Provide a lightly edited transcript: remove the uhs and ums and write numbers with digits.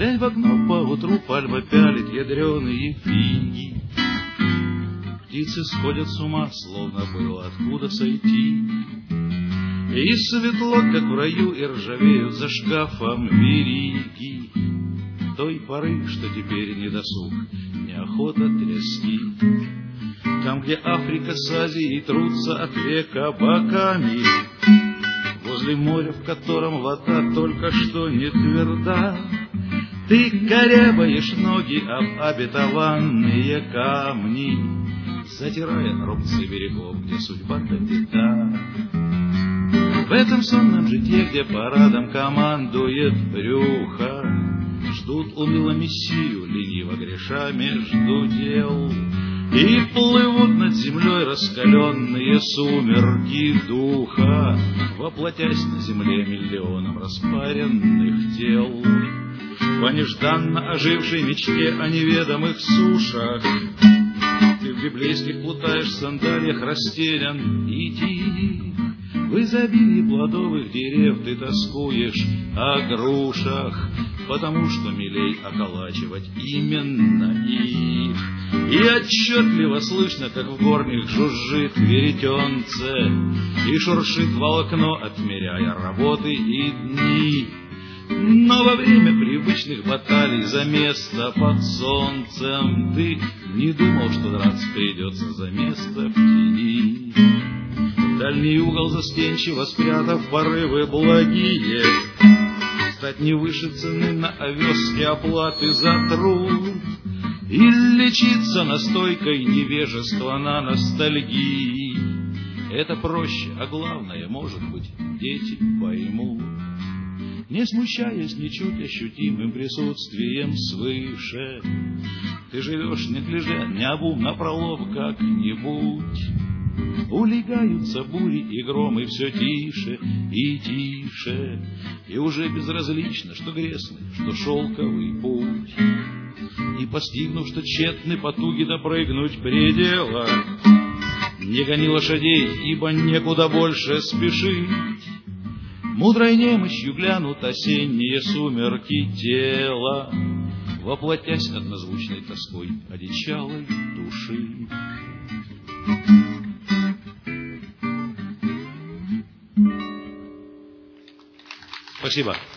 Глянь в окно, поутру пальма пялит ядреные фиги. Птицы сходят с ума, словно было откуда сойти. И светло, как в раю, и ржавеют за шкафом вериги той поры, что теперь не досуг, неохота тряски. Там, где Африка с Азией трутся от века боками, возле моря, в котором вода только что не тверда, ты корябаешь ноги об обетованные камни, затирая рубцы берегов, где судьба-то беда. В этом сонном житье, где парадом командует брюхо, ждут уныло мессию, лениво греша между дел. И плывут над землей раскаленные сумерки духа, воплотясь на земле миллионом распаренных тел. По нежданно ожившей мечте о неведомых сушах ты в библейских плутаешь, в сандалиях растерян и тих. В изобилии плодовых дерев ты тоскуешь о грушах, потому что милей околачивать именно их. И отчетливо слышно, как в горних жужжит веретенце и шуршит волокно, отмеряя работы и дни. Но во время привычных баталий за место под солнцем ты не думал, что драться придется за место в тени. В дальний угол застенчиво спрятав порывы благие, стать не выше цены на овес и оплаты за труд, и лечиться настойкой невежества на ностальгии. Это проще, а главное, может быть, дети поймут, не смущаясь ничуть ощутимым присутствием свыше. Ты живешь не гляжа, необум напролом как-нибудь. Улегаются бури и громы все тише и тише, и уже безразлично, что грезный, что шелковый путь. И постигнув, что тщетны потуги допрыгнуть предела, не гони лошадей, ибо некуда больше спешить. Мудрой немощью глянут осенние сумерки тела, воплотясь однозвучной тоской одичалой души. Спасибо.